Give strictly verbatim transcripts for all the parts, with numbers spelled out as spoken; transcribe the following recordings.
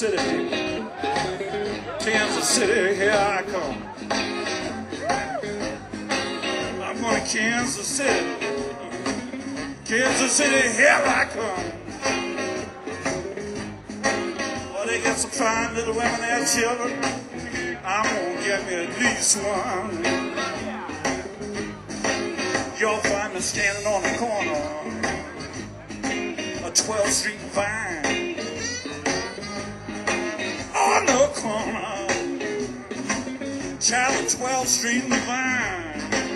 City. Kansas City, here I come. I'm going to Kansas City. Kansas City, here I come. Well, they got some fine little women there, children. I'm going to get me at least one. You'll find me standing on the corner of twelfth Street and Vine. On the corner, child of twelfth Street and Vine.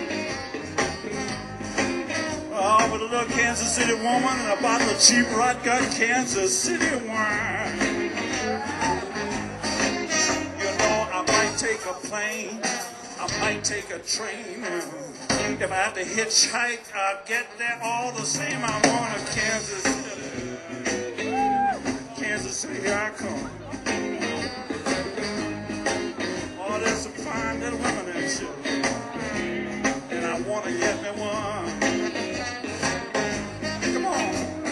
Oh, with a little Kansas City woman and a bottle of cheap rot gut Kansas City wine. You know, I might take a plane, I might take a train. If I have to hitchhike, I'll get there all the same. I'm going to Kansas City. Kansas City, here I come. Oh, there's some fine little women and shit. And I want to get me one. Come on.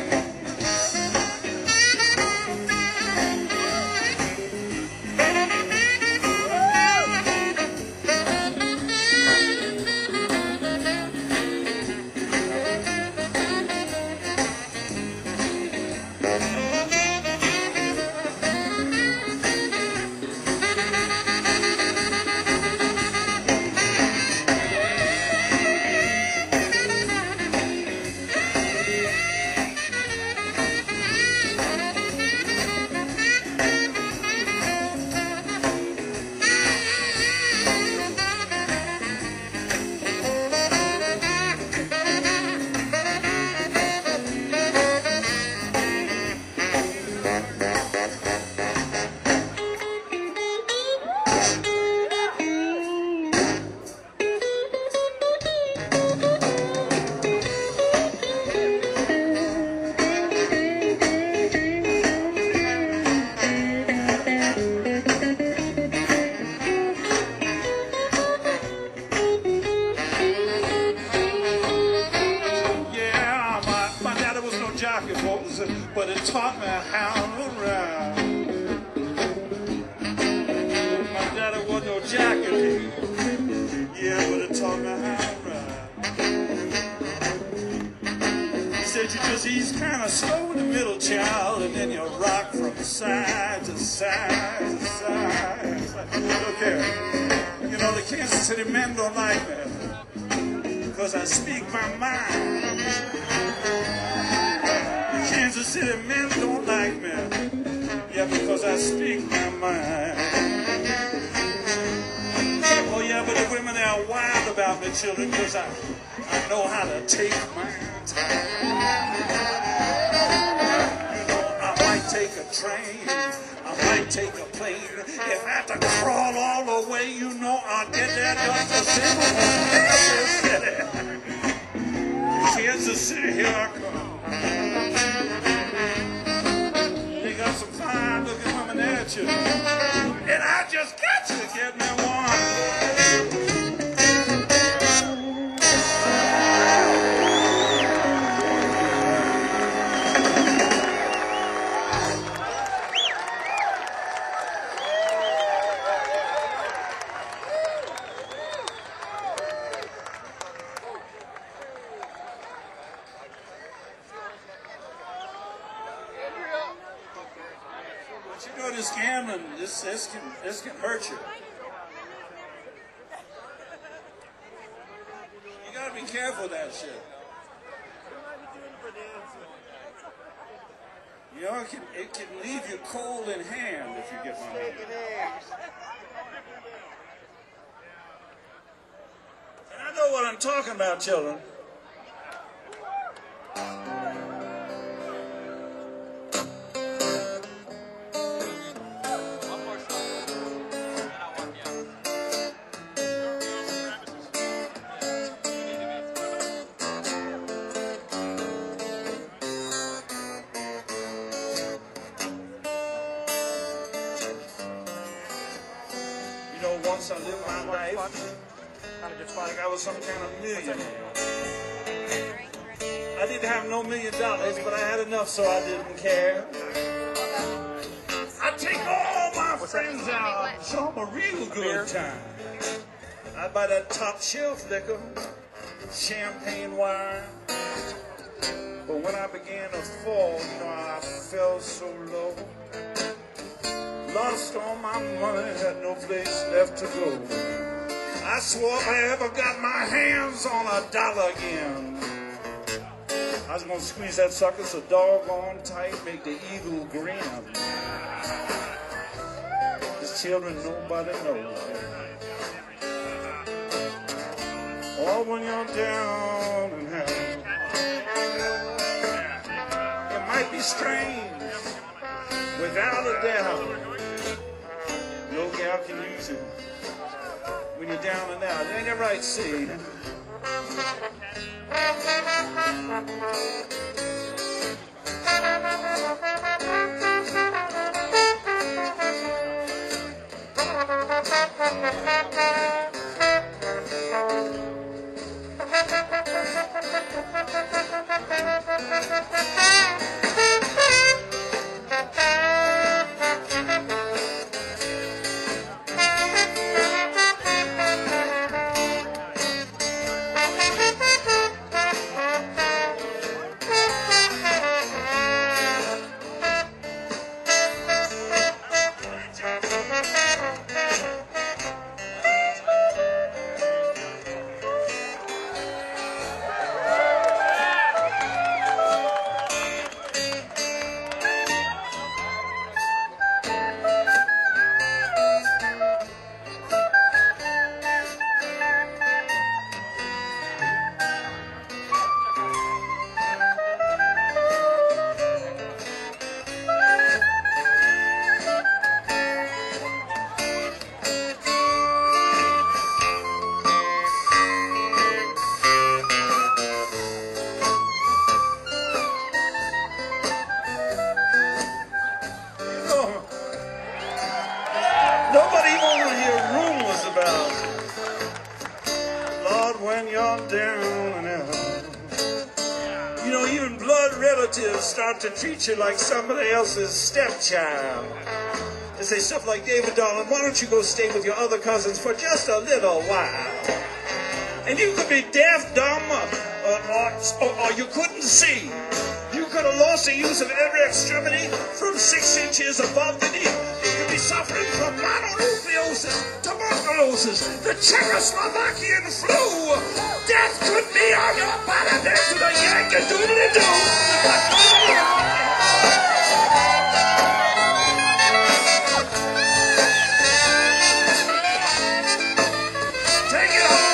But it taught me how to ride. My daddy wasn't no jacket, yeah, but it taught me how to ride. He said you just ease kind of slow in the middle, child, and then you rock from side to side to side. Look here, you know the Kansas City men don't like me because I speak my mind. Kansas City men don't like me, yeah, because I speak my mind. Oh yeah, but the women are wild about me, children, because I, I know how to take my time. You know, I might take a train, I might take a plane. If I have to crawl all the way, you know I'll get there just the same. Kansas City, Kansas City, here I come. They got some fine looking women there, children. And I just got you to get me one. But you know this gambling, this, this, can, this can hurt you. You gotta be careful of that shit. You know, it can, it can leave you cold in hand if you get my money. And I know what I'm talking about, children. Once I lived my life like I was some kind of millionaire. I didn't have no million dollars, but I had enough so I didn't care. I take friends out, saw a real good time. I'd buy that top shelf liquor, champagne wine. But when I began to fall, you know, I fell so low. Lost all my money, had no place left to go. I swore if I ever got my hands on a dollar again, I was gonna squeeze that sucker so doggone tight, make the eagle grin. His children, nobody knows. Oh, when you're down and out, it might be strange, without a doubt. No gal can use it when you're down and out. Ain't that right, see? Nobody wanna hear rumors about Lord when you're down and out. You know, even blood relatives start to treat you like somebody else's stepchild. They say stuff like, David, darling, why don't you go stay with your other cousins for just a little while? And you could be deaf, dumb, or, or, or, or you couldn't see. You could have lost the use of every extremity from six inches above the knee. You could be suffering from mononucleosis, tuberculosis, the Czechoslovakian flu. Death could be on your body next to the Yankadoodly-Doo. Take it home.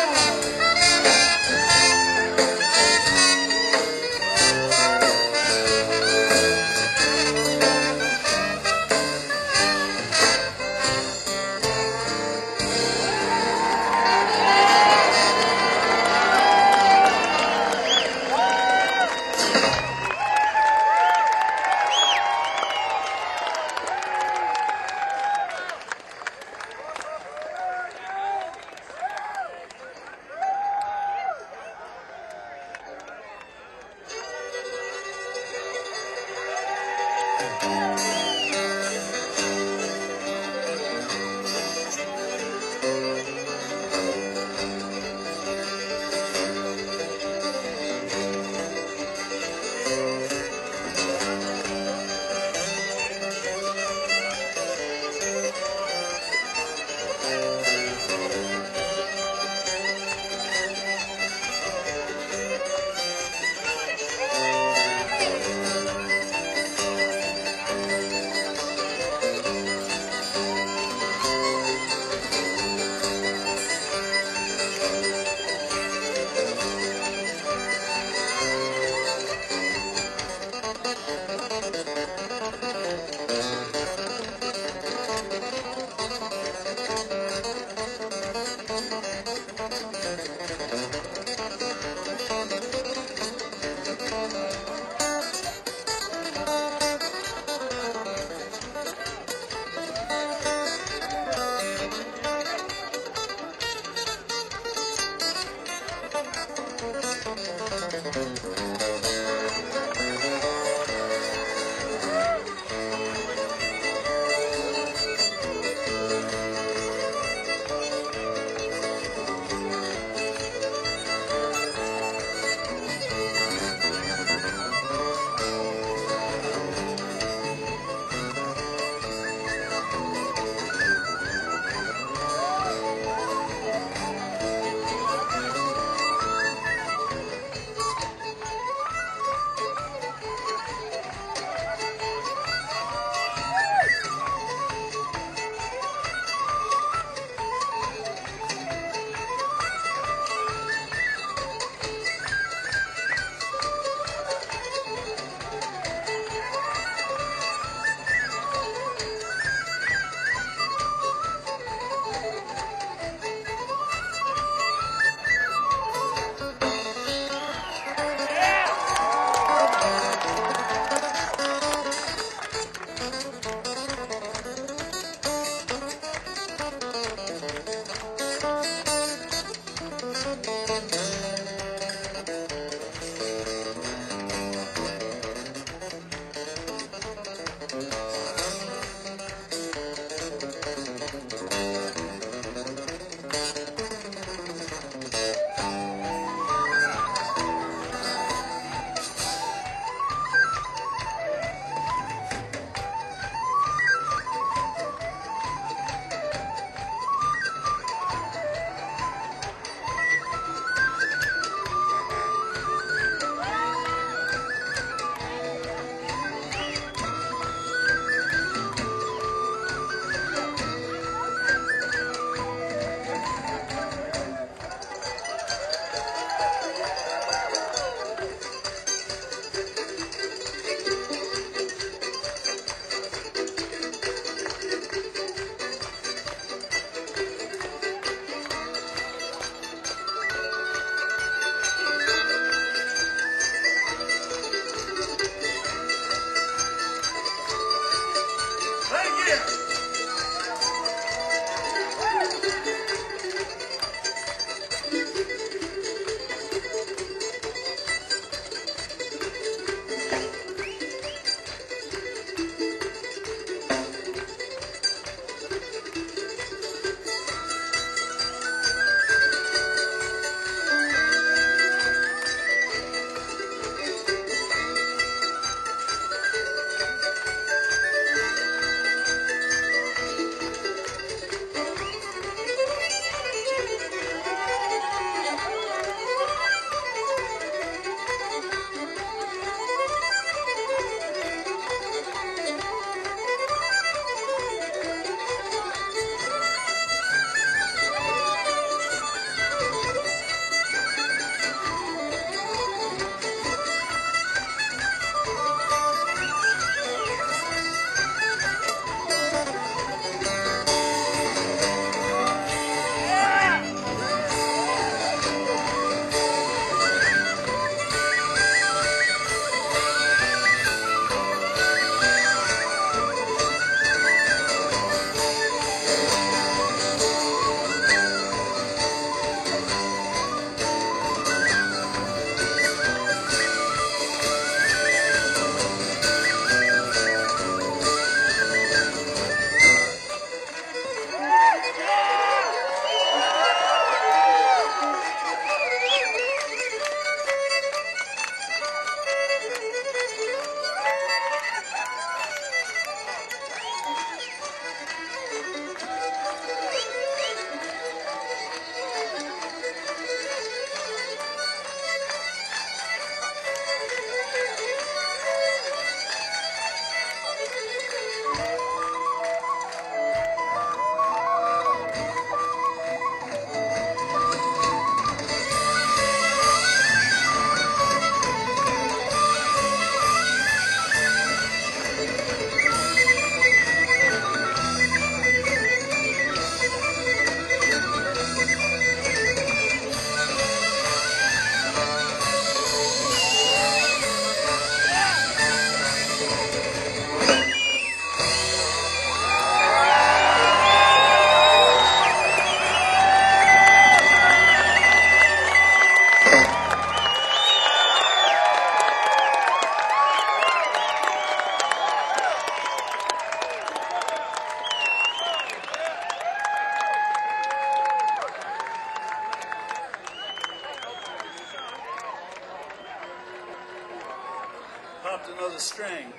another string.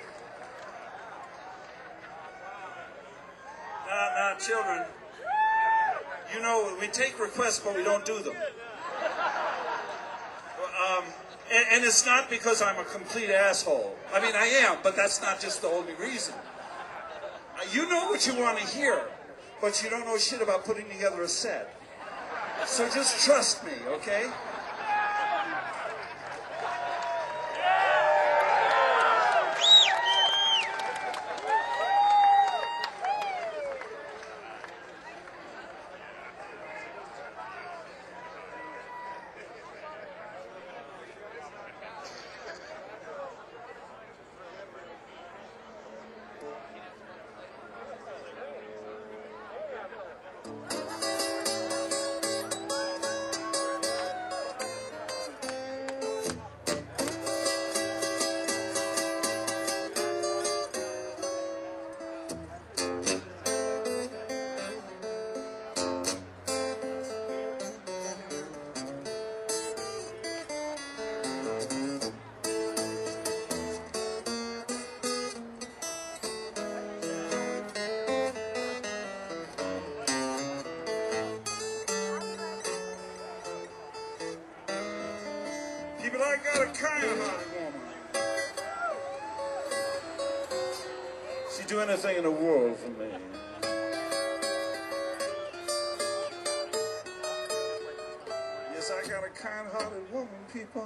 Now, now, children, you know, we take requests, but we don't do them. Um, and, and it's not because I'm a complete asshole. I mean, I am, but that's not just the only reason. Uh, you know what you want to hear, but you don't know shit about putting together a set. So just trust me, okay? But I got a kind-hearted woman. She'd do anything in the world for me. Yes, I got a kind-hearted woman, people.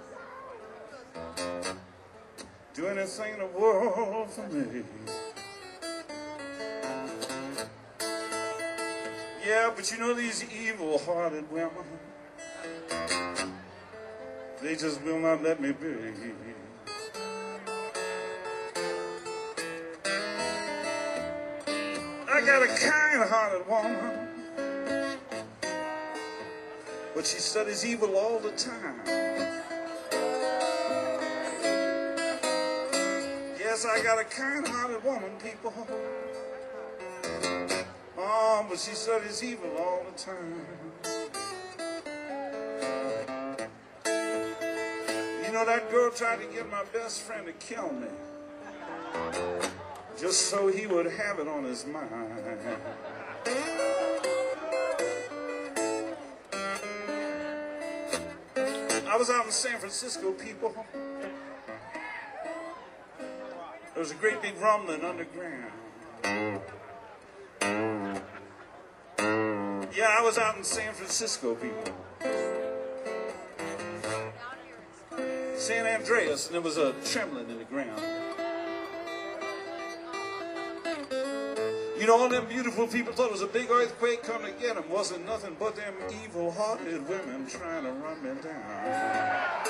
Do anything in the world for me. Yeah, but you know these evil-hearted women, they just will not let me be. I got a kind-hearted woman, but she studies evil all the time. Yes, I got a kind-hearted woman, people. Oh, but she studies evil all the time. You know, that girl tried to get my best friend to kill me, just so he would have it on his mind. I was out in San Francisco, people. There was a great big rumbling underground. Yeah, I was out in San Francisco, people. San Andreas, and there was a trembling in the ground. You know, all them beautiful people thought it was a big earthquake coming to get them. Wasn't nothing but them evil-hearted women trying to run me down.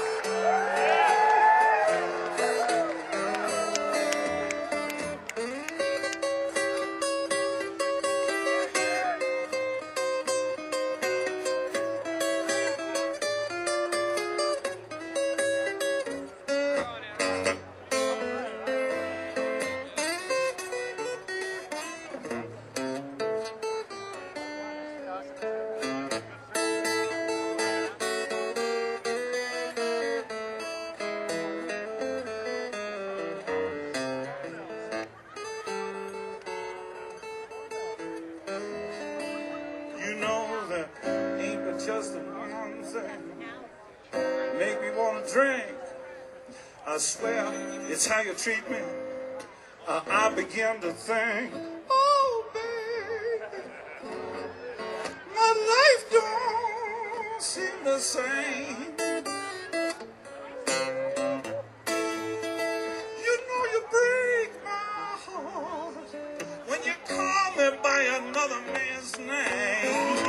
You know that ain't but just the one thing make me want to drink. I swear it's how you treat me. Uh, I begin to think, oh baby, my life don't seem the same. You know you break my heart when you call me by another man's name.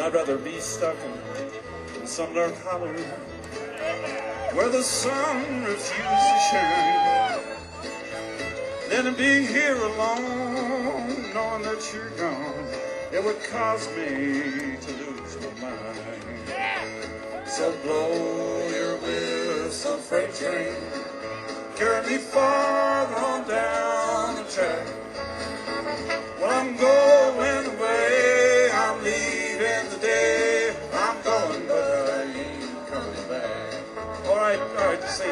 I'd rather be stuck in some dark hollow where the sun refuses to shine than to be here alone, knowing that you're gone. It would cause me to lose my mind. So blow your whistle, freight train, carry me farther on down the track. Well, I'm going away, I'm leaving today. I'm going, but I ain't coming back. All right, all right, see.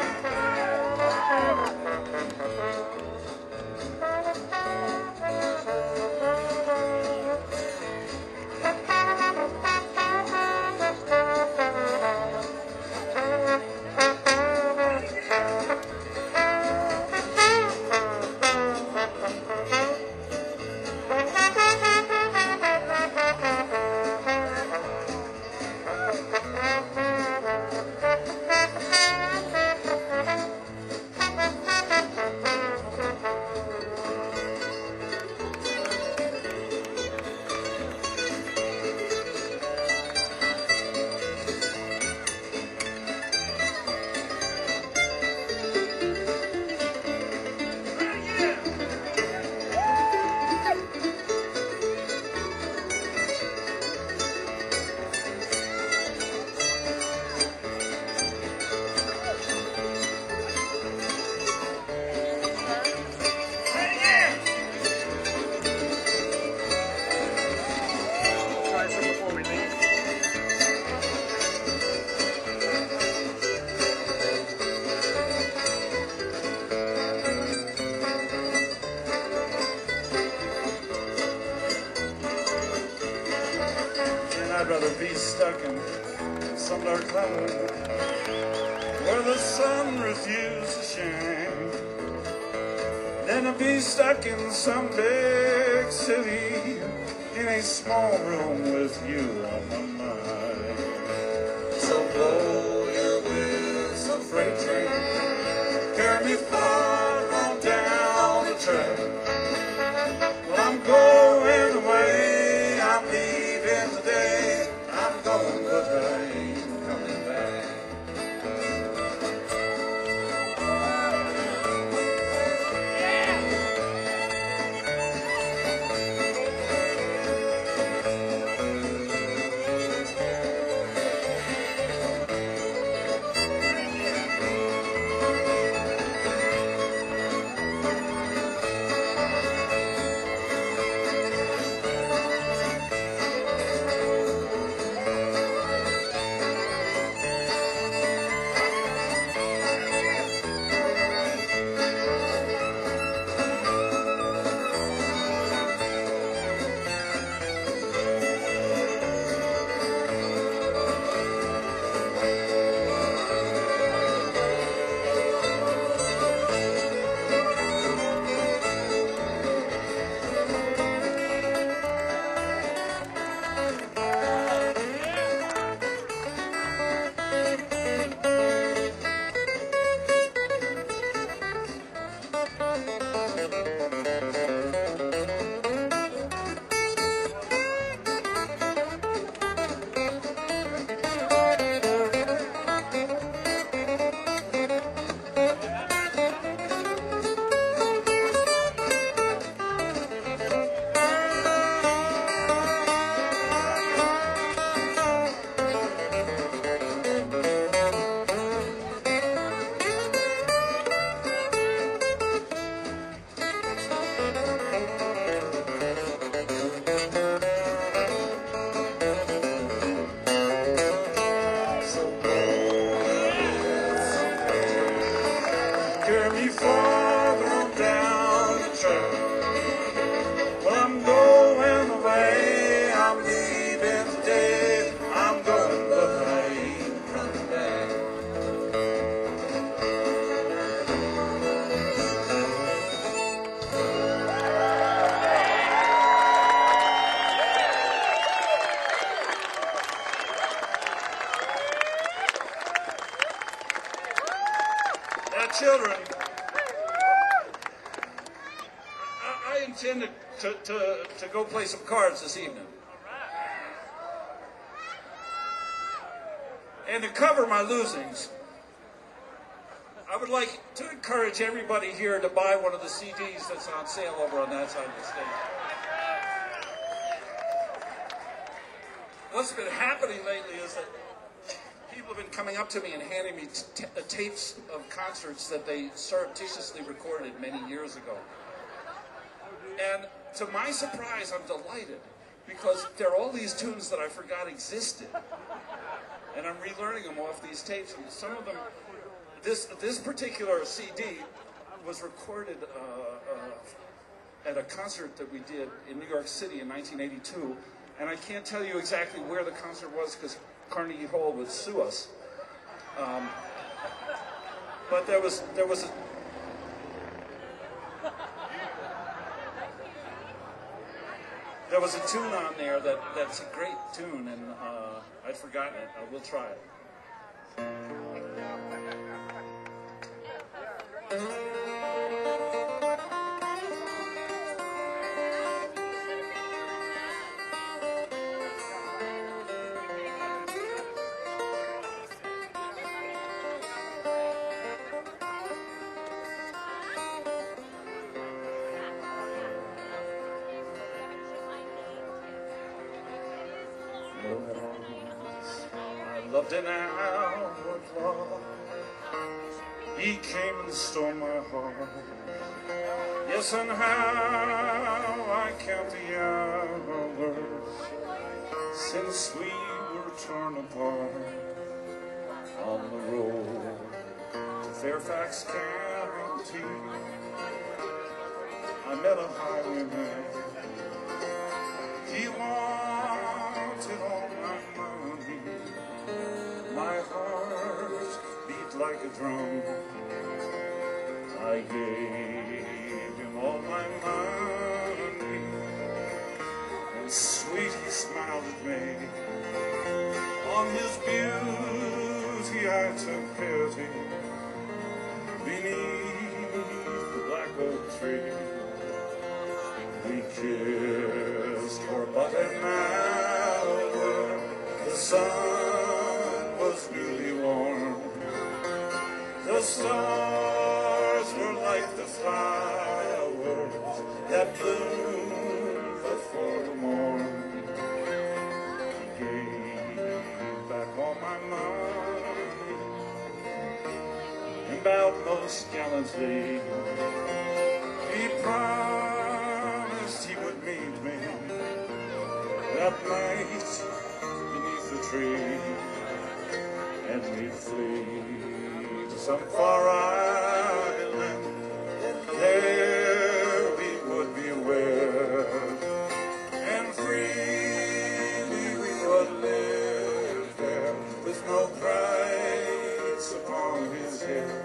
I'd rather be stuck in some dark cloud where the sun refuses to shine than to be stuck in some big city in a small room with you on my mind. So blow your whistle, freight train, carry me far on down the track. Well, I'm going away, I'm leaving today. I'm going, but I ain't coming back. Carry me farther on down the track. Well, I'm going away, I'm leaving today. I'm going, but I ain't coming back. Now, children, I intend to, to, to, to go play some cards this evening. And to cover my losings, I would like to encourage everybody here to buy one of the C Ds that's on sale over on that side of the stage. What's been happening lately is that people have been coming up to me and handing me t tapes of concerts that they surreptitiously recorded many years ago. And to my surprise, I'm delighted, because there are all these tunes that I forgot existed. And I'm relearning them off these tapes. And some of them, this, this particular C D was recorded uh, uh, at a concert that we did in New York City in nineteen eighty-two. And I can't tell you exactly where the concert was because Carnegie Hall would sue us. Um, but there was, there was a... There was a tune on there that, that's a great tune, and uh, I'd forgotten it. I will try it. I loved an outlaw. He came and stole my heart. Yes, and how I count the hours since we were torn apart on the road to Fairfax County. I met a highwayman. He wanted all my money. My heart beat like a drum. I gave him all my money, and sweet he smiled at me. On his beauty I took pity. Beneath the black oak tree we kissed for but an hour. The sun was newly warm. The stars were like the flowers that bloom before the morn. He gave back all my money and bowed most gallantly. He promised he would meet me that night beneath the tree, and we'd flee to some far island. There we would be wed, and freely we would live there, with no price upon his head.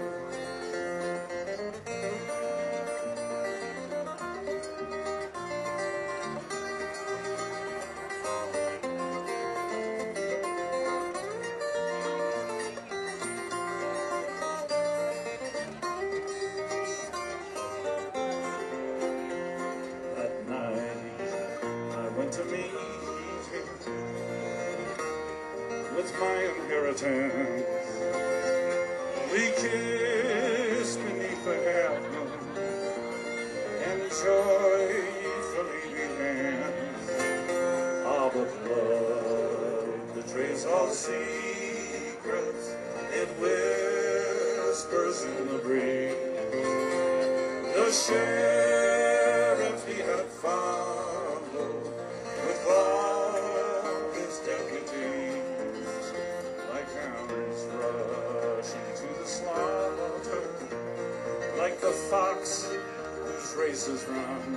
To meet him with my inheritance, we kissed beneath the half moon and joyfully began. Ah, but love betrays all secrets, it whispers in the breeze. The sheriff he had followed with all his deputies, like hounds rushing to the slaughter, like the fox whose races run.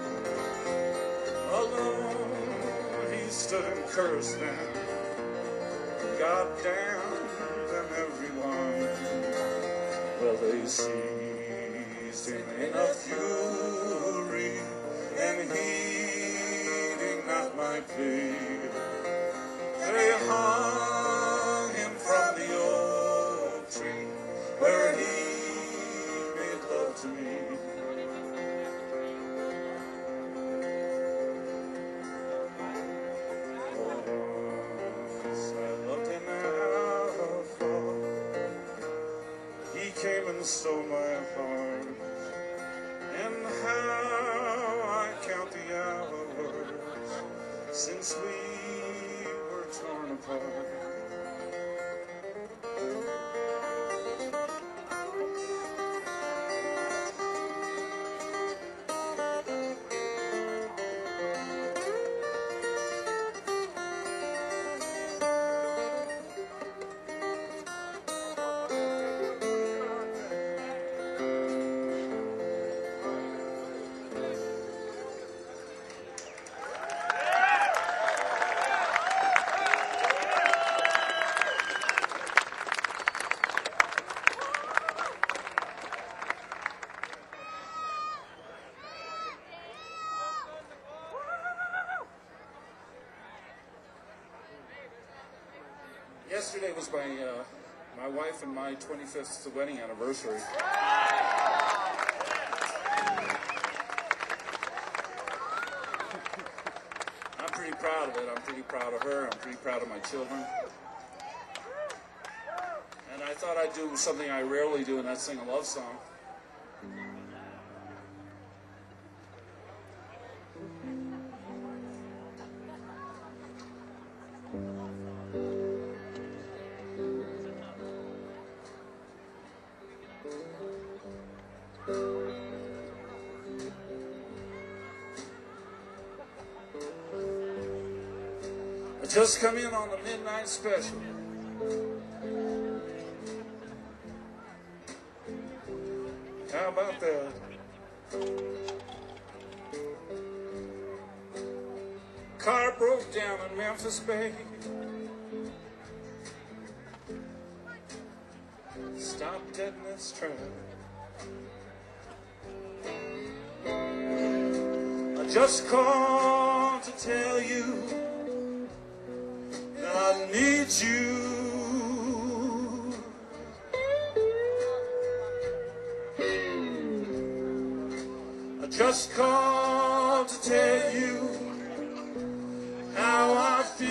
Alone he stood and cursed them, God damned them everyone. Well, they seized him in a fury, and heeding not my plea, they hung him from the oak tree where he made love to me. Once I loved an outlaw. and stole my heart. And how I count the hours since we were torn apart. Yesterday was my uh, my wife and my twenty-fifth wedding anniversary. I'm pretty proud of it. I'm pretty proud of her. I'm pretty proud of my children. And I thought I'd do something I rarely do, and that's sing a love song. Just come in on the midnight special. How about that? Car broke down in Memphis Bay. Stopped dead in its track. I just called to tell you I need you. I just called to tell you how I feel.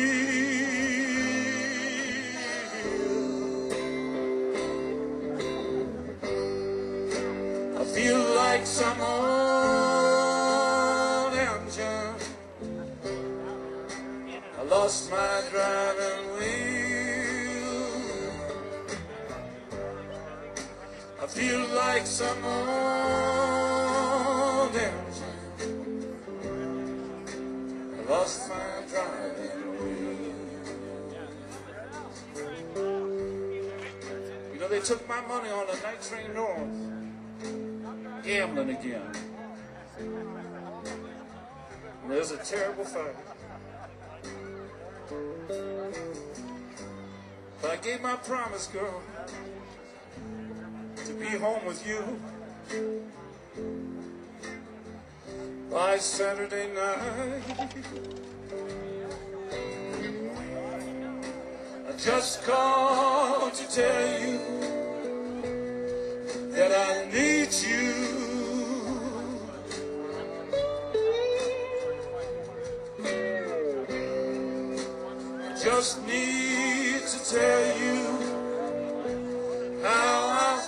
I feel like some old engine. I lost my driving wheel. I feel like some old engine. I lost my driving wheel. You know, they took my money on the night train north, gambling again. And there's a terrible fight. But I gave my promise, girl, to be home with you by Saturday night. I just called to tell you that I need you. Just need to tell you how I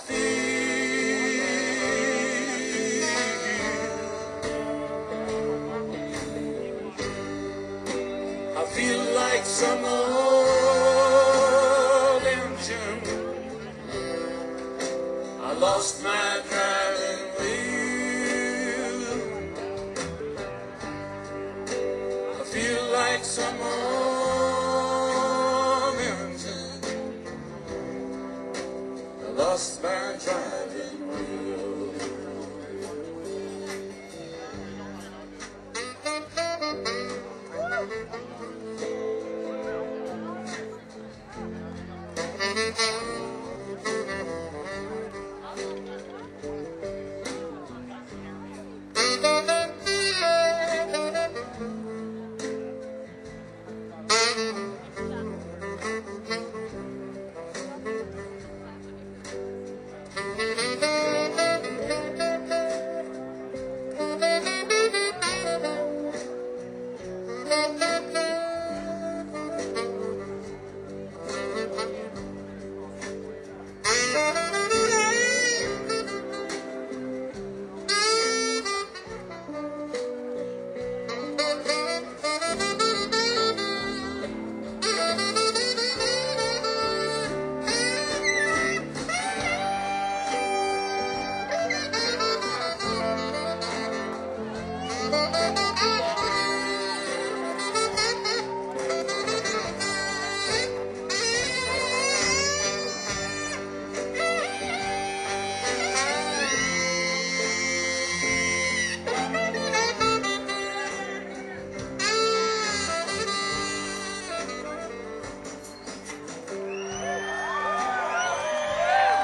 feel. I feel like some old engine. I lost my driving wheel. I feel like some old lost my driving wheel.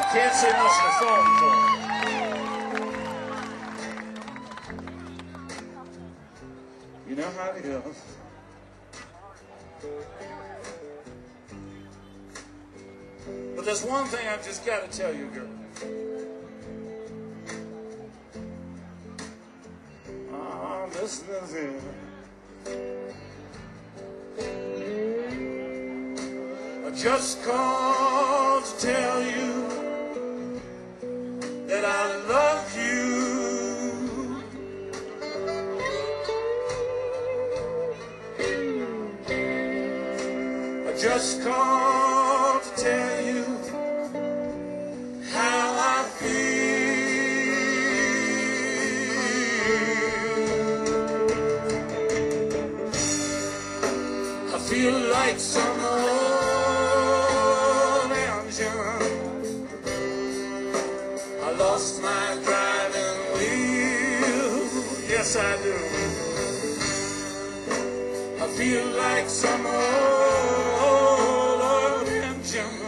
Can't say much to the phone for. You know how it goes. But there's one thing I've just got to tell you, girl. Oh, this is it. I just called to tell you that I love you. I just called to tell you how I feel. I feel like some old engine. I lost my driving wheel. Yes, I do. I feel like some old, old engine.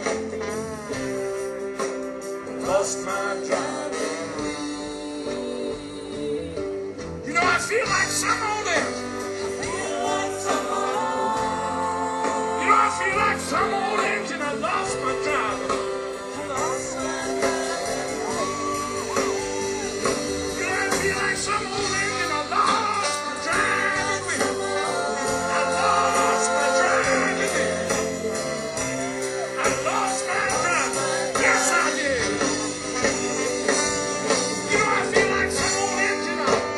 Lost my driving wheel. You know, I feel like some old engine. You know, I feel like some old engine. I lost my driving. You know, I feel like some old engine. I lost my driving wheel. I lost my driving wheel. I lost my driving. Yes, I did. You know, I feel like some old engine.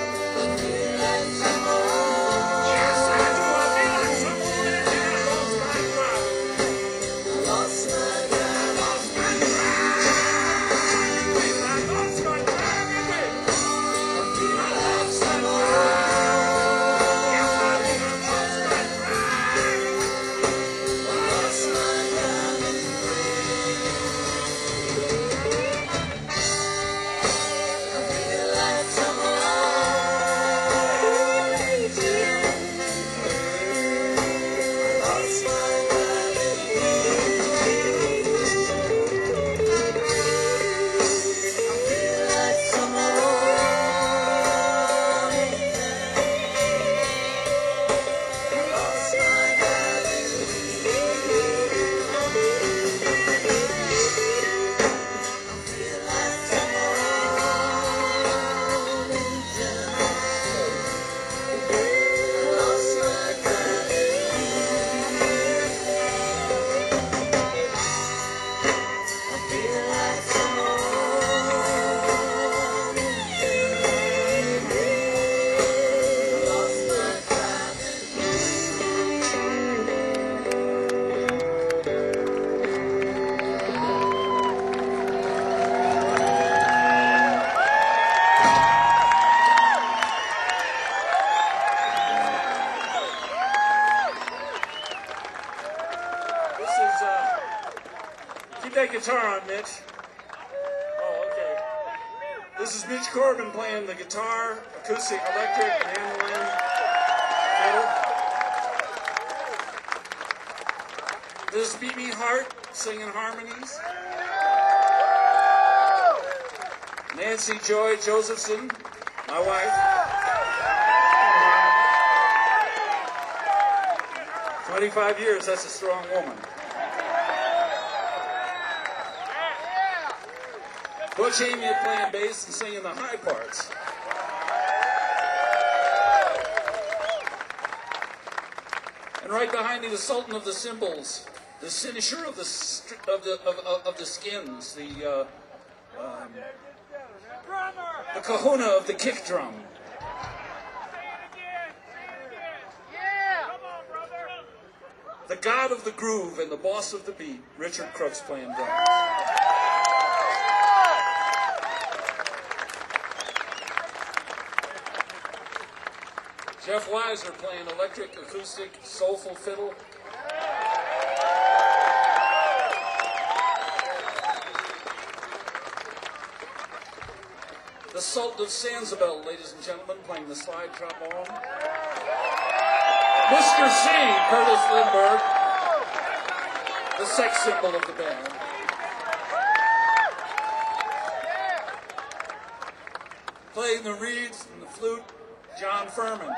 Yes, I do. I feel like some old engine. I lost my driving. I lost my driving. I lost my driving wheel. I lost my driving wheel. I lost my driving. Yes, I did. I lost my driving. I lost my driving. I feel like some old engine. I lost my driving I feel like some old engine. I lost my driving I feel like some old engine. I lost my I feel like some old engine. I lost my This is, uh, keep that guitar on, Mitch. Oh, okay. This is Mitch Corbin playing the guitar, acoustic, electric, mandolin, fiddle. This is Beat Me Heart singing harmonies. Nancy Joy Josephson, my wife. twenty-five years, that's a strong woman. Butch Amy playing bass and singing the high parts. And right behind me, the Sultan of the Cymbals, the finisher of the str- of the of, of, of the skins, the uh, um, the kahuna of the kick drum. The god of the groove and the boss of the beat, Richard Crooks playing drums. Jeff Weiser playing electric, acoustic, soulful fiddle. The Sultan of Sanzabel, ladies and gentlemen, playing the slide trombone. Mister C, Curtis Lindbergh, the sex symbol of the band. Playing the reeds and the flute, John Furman.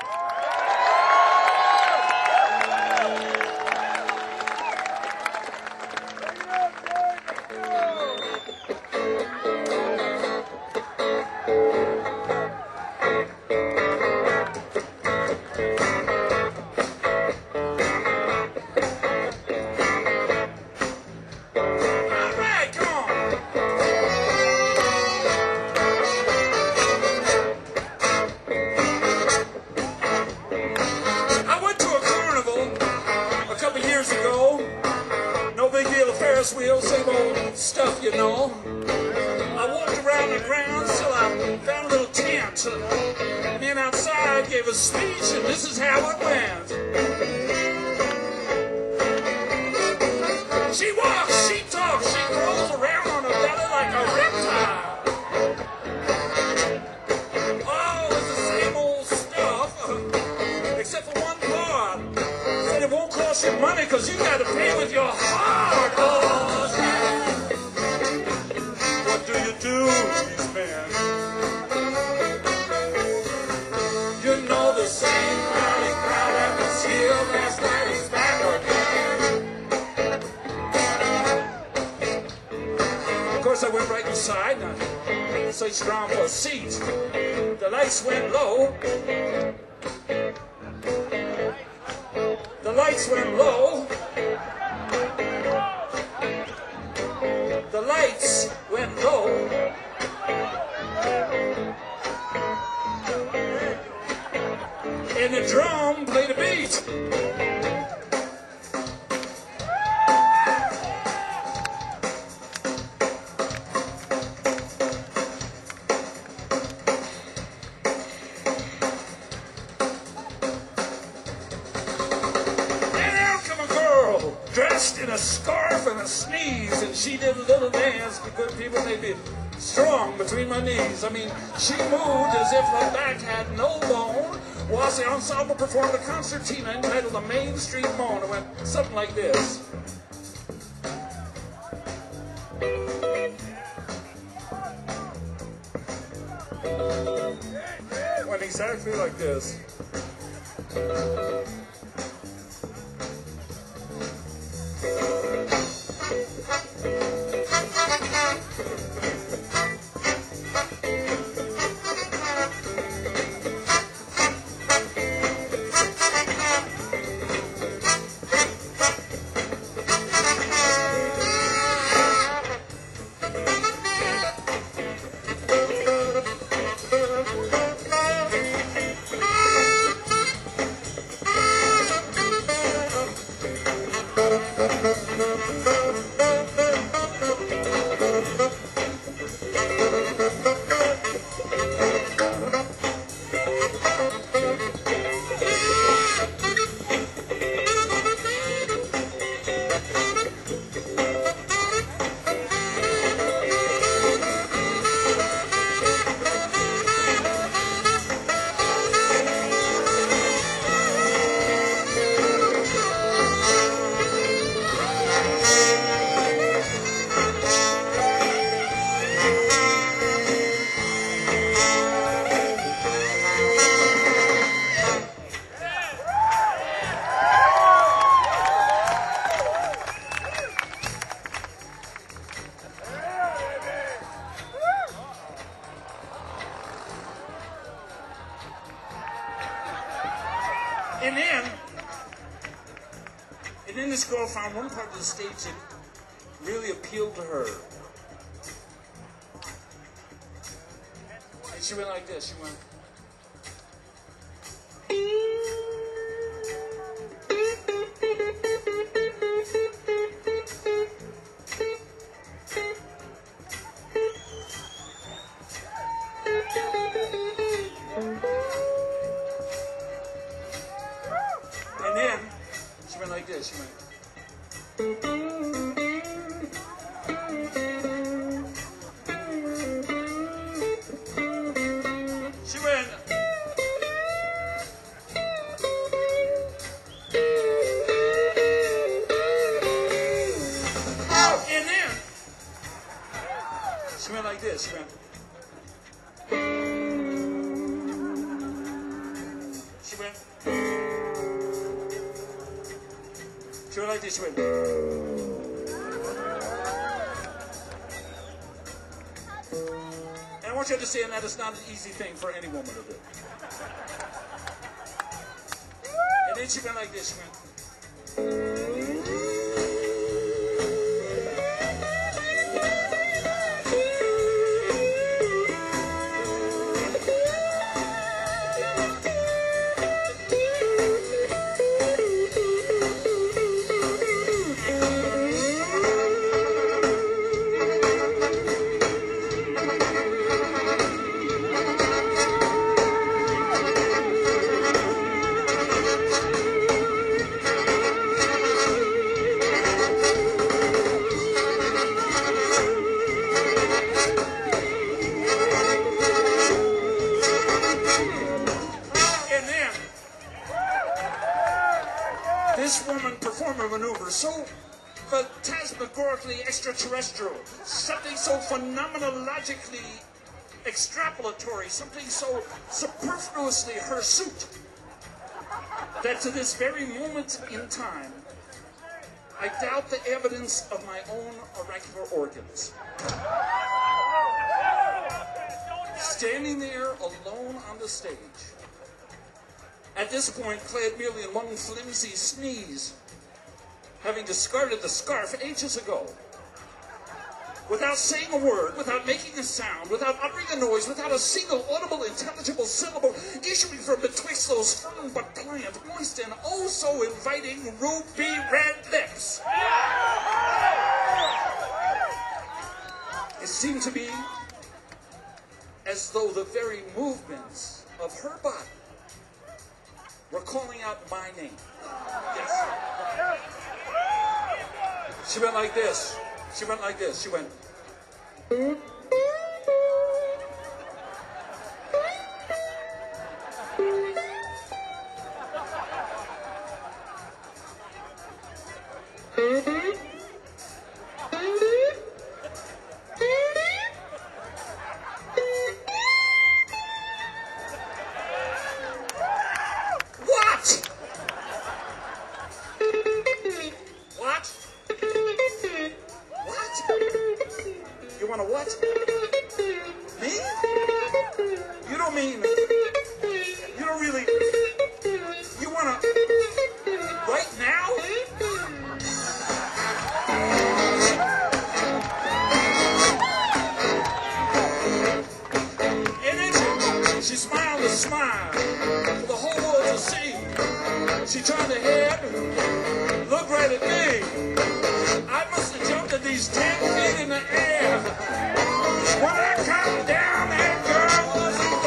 Wheel, same old stuff, you know. I walked around the grounds till I found a little tent. The man outside gave a speech, and this is how it went. She walks, she talks, she rolls around on her belly like a reptile. Oh, it's the same old stuff, uh, except for one part. Said it won't cost you money because you got to pay with your heart. Oh. Do these men? You know the same rowdy crowd that was here last night is back again. Of course, I went right inside and I searched around for a seat. The lights went low. The lights went low. The lights went low. And the drum played a beat. And out come a girl dressed in a scarf and a sneeze, and she did a little dance. Because people may be strong between my knees. I mean, she moved as if her back had no bone. Whilst the ensemble performed a concertina entitled The Main Street Moan. It went something like this. It went exactly like this. And then, and then this girl found one part of the stage that really appealed to her. And she went like this, she went. And then, she went like this, she went. She went. And then, she went like this, she went. this. She went. And I want you to understand that it's not an easy thing for any woman to do. And then she went like this. She went. This woman performed a maneuver so phantasmagorically extraterrestrial, something so phenomenologically extrapolatory, something so superfluously hirsute, that to this very moment in time, I doubt the evidence of my own oracular organs. Standing there alone on the stage, at this point clad merely in one flimsy sneeze, having discarded the scarf ages ago, without saying a word, without making a sound, without uttering a noise, without a single audible, intelligible syllable issuing from betwixt those firm but pliant, moist, and oh so inviting ruby red lips. It seemed to me as though the very movements of her body were calling out my name. Yes. She went like this. She went like this. She went. You want to what? Me? You don't mean, you don't really, you want to, right now? And then she, she smiled a smile for the whole world to see. She turned her head, looked right at me. I must have jumped at least ten feet in the air. When I come down, that girl wasn't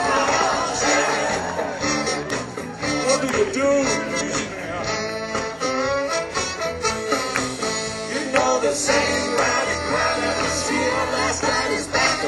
there. What do you do now? You know the same rowdy crowd that was here last night is back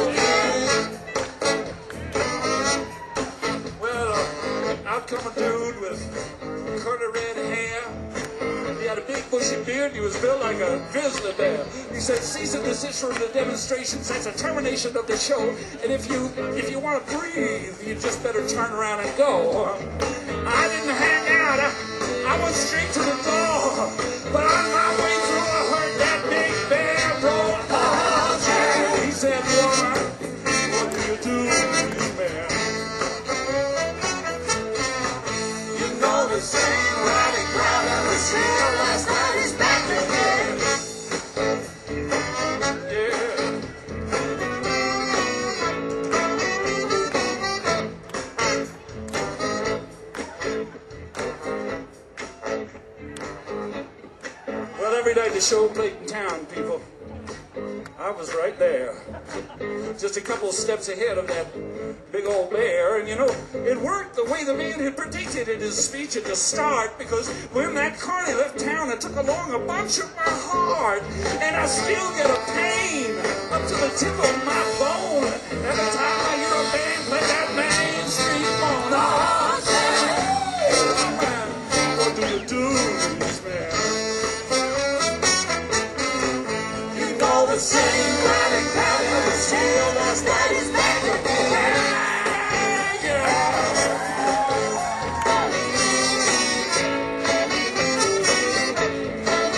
again. Well, uh, out come a dude with curly red hair. He had a big bushy beard. He was built like a grizzly bear. He said, "Cease and desist from the demonstrations. That's a termination of the show. And if you if you want to breathe, you just better turn around and go." I didn't hang out. I, I went straight to the door. But on my way through, I heard that big bear roar. Oh, yeah. He said, "Woman, what do you do, man?" You know the same rowdy crowd that was here last night is back again. Well, every night the show played in town, people. I was right there, just a couple of steps ahead of that big old bear. And you know, it worked the way the man had predicted in his speech at the start, because when that carny left town, it took along a bunch of my heart, and I still get a pain up to the tip of my bone every time I hear a band play that Main Street Phone. Oh, man, what do you do, man? The same rowdy crowd that was here last night is back again. Yeah.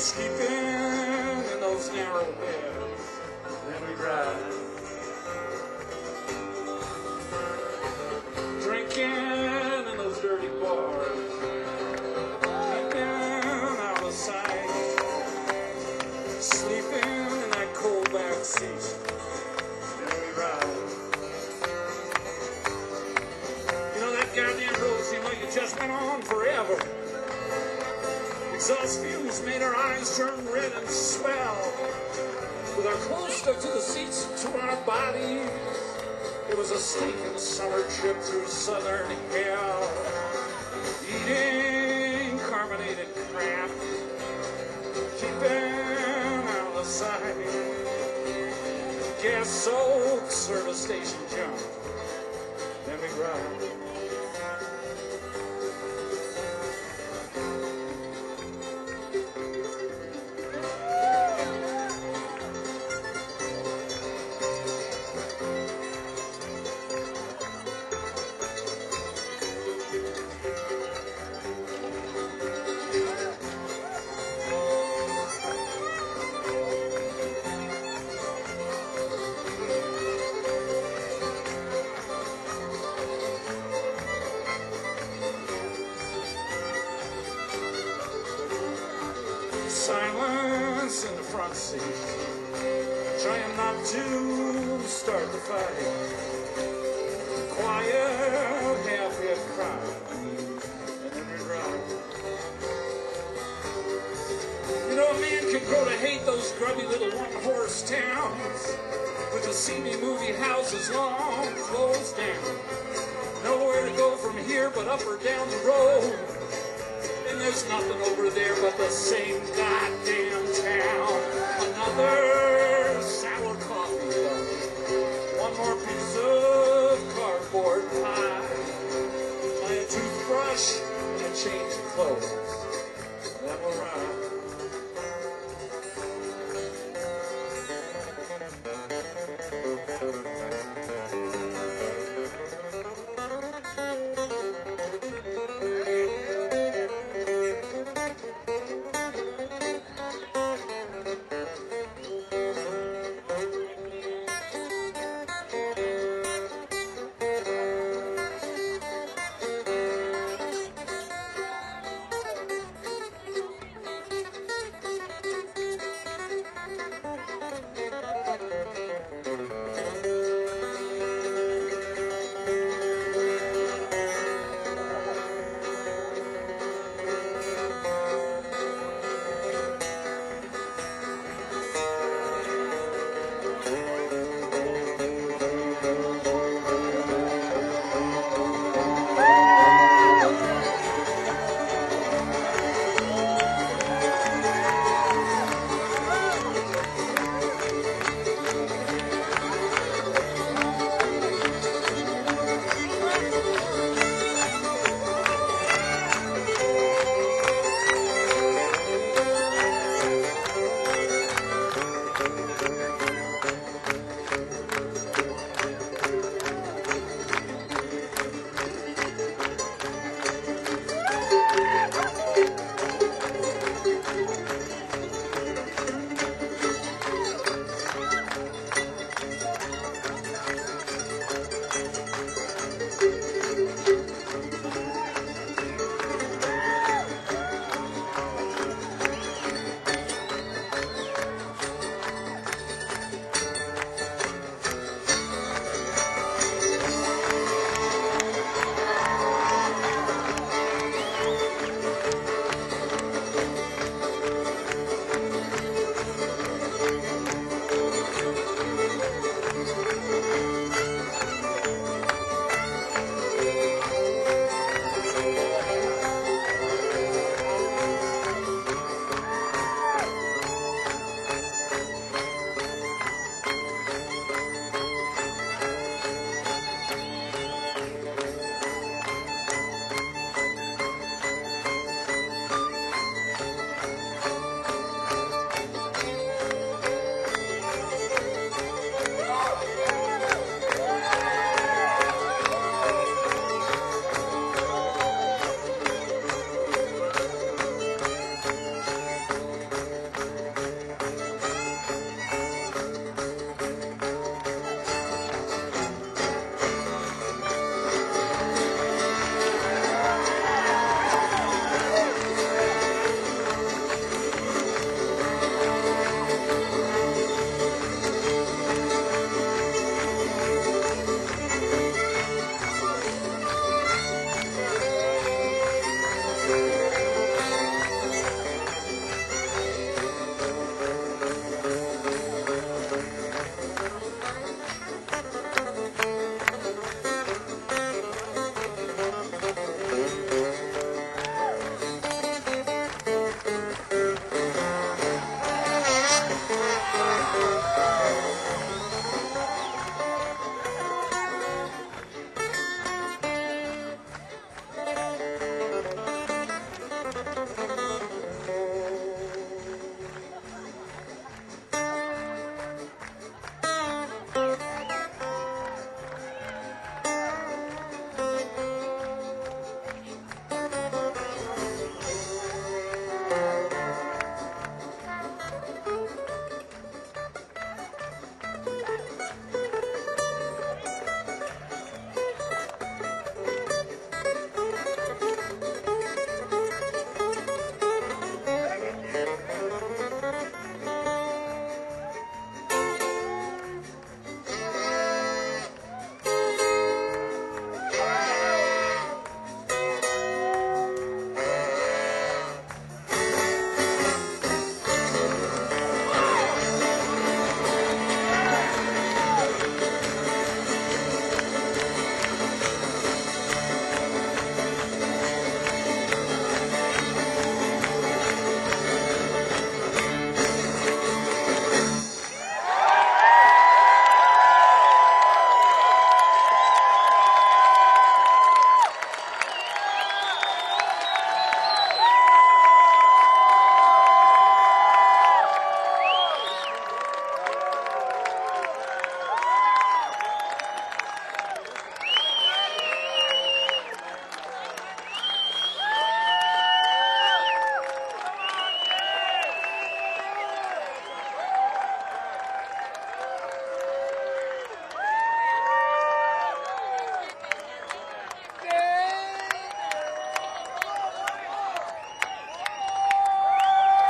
Sleeping in those narrow beds, then we ride. Drinking in those dirty bars, keeping out of sight. Sleeping in that cold back seat, then we ride. You know, that goddamn road seemed like it just went on forever. Exhaust fumes made our eyes turn red and swell. With our clothes stuck to the seats and to our bodies, it was a stinking summer trip through southern hell. Eating carbonated crap, keeping out of sight. Gas-soaked service station junk, then we ride. Silence in the front seat, trying not to start the fight. Quiet, half-head cry, and then we ride. You know, a man can grow to hate those grubby little one-horse towns with the seamy movie houses long closed down. Nowhere to go from here but up or down the road. And there's nothing over there but the same goddamn town. Another sour coffee cup, one more piece of cardboard pie, my toothbrush, and a change of clothes.